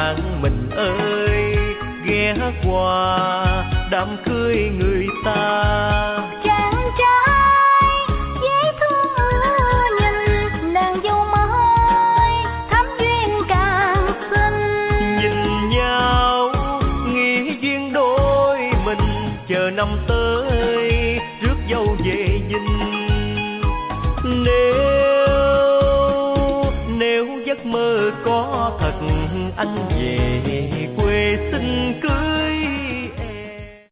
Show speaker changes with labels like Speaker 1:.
Speaker 1: bạn mình ơi, ghé qua đám cưới người ta.
Speaker 2: Chàng trai dễ thương nhìn nàng dâu mới thắm duyên càng xinh.
Speaker 1: Nhìn nhau nghĩ duyên đôi mình, chờ năm tới rước dâu về dinh. Nếu giấc mơ có thật, anh về quê xin cưới.